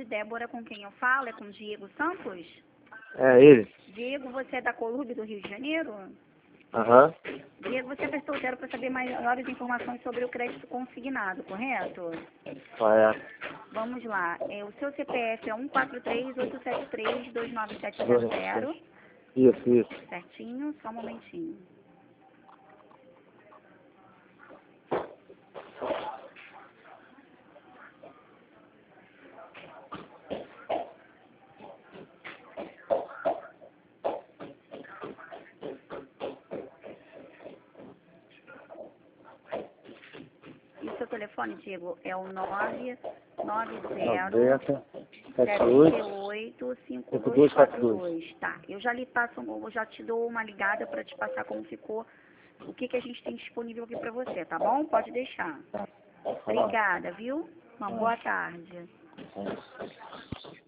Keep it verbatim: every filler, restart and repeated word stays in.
tarde, Débora, com quem eu falo? É com Diego Santos? É ele. Diego, você é da Colurbe do Rio de Janeiro? Aham. Diego, você prestou zero para saber maiores informações sobre o crédito consignado, correto? Correto. Vamos lá. É, o seu C P F é um quatro três oito sete três dois nove sete zero zero. Isso, isso. Certinho? Só um momentinho. E o seu telefone, Diego, é o nove nove zero noventa, sete setenta e oito, oito cinco cinco dois dois quatro quatro dois. Tá, eu já lhe passo, eu já te dou uma ligada para te passar como ficou, o que, que a gente tem disponível aqui para você, tá bom? Pode deixar. Obrigada, viu? Uma boa tarde.